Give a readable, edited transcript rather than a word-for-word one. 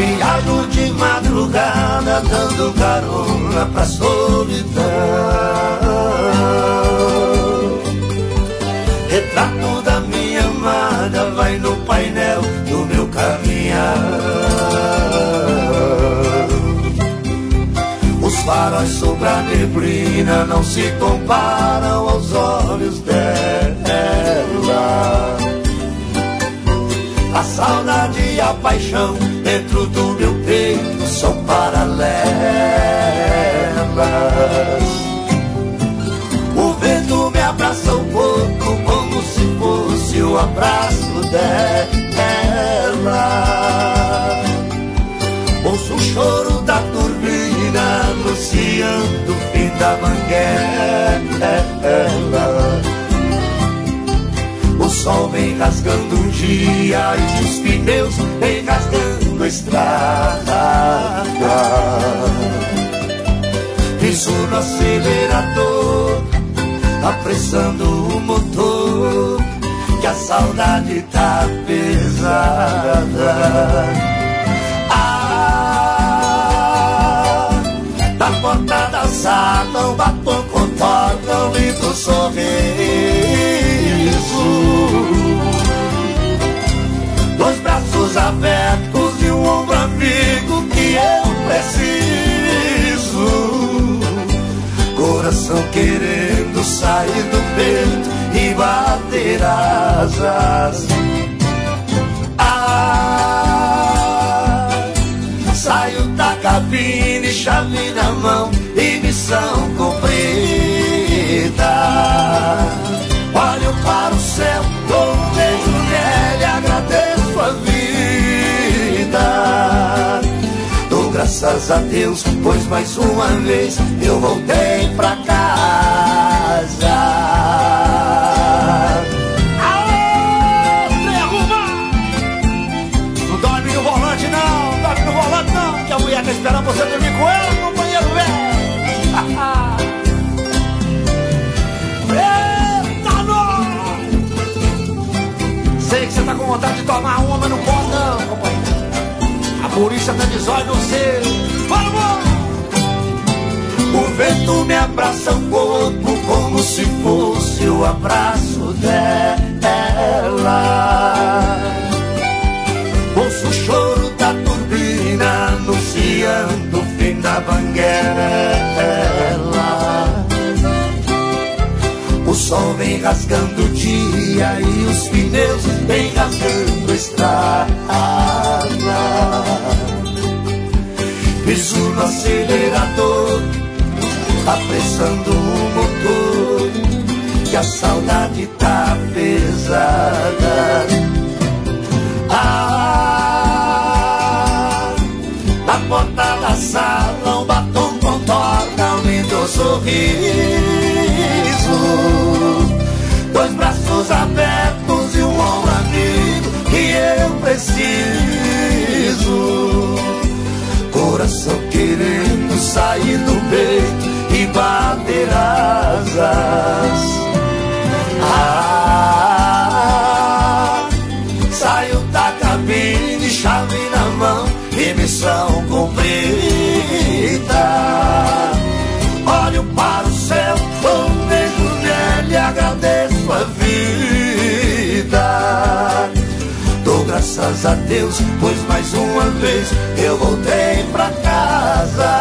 viajo de madrugada dando carona pra solidão. Retrato da minha amada vai no painel do meu caminhar. Os faróis sobre a neblina não se comparam aos olhos dela. A saudade e a paixão dentro do meu peito são paralelas. O vento me abraça o corpo como se fosse o abraço dela. Ouço o choro da turbina anunciando o fim da manguela. O sol vem rasgando um dia e os pneus vem rasgando a estrada. Piso no acelerador, apressando o motor, que a saudade tá pesada. Na porta da sala um batom contorna um lindo sorriso. Dois braços abertos e um ombro amigo que eu preciso. Coração querendo sair do peito e bater asas. Saio da cabine, chave na mão e missão cumprida. Olho para o céu, dou um beijo nele, agradeço a vida. Dou graças a Deus, pois mais uma vez eu voltei pra casa. Que a mulher tá esperando você dormir com ela, companheiro velho. Eita, nós! Sei que você tá com vontade de tomar uma, mas não pode não, companheiro. A polícia tá de zóio no seu. Vamos! O vento me abraça o corpo como se fosse o abraço dela. Ouço o choro da turbina anunciando o fim da banguela. O sol vem rasgando o dia e os pneus vem rasgando a estrada. Piso no acelerador, apressando o motor, que a saudade tá pesada. Na porta da sala um batom contorna um lindo sorriso. Dois braços abertos e um ombro amigo que eu preciso. Coração querendo sair do peito e bater asas. Saio da cabine, chave na mão e missão cumprida. Olho para o céu, dou um beijo nele e agradeço a vida. Dou graças a Deus, pois mais uma vez eu voltei pra casa.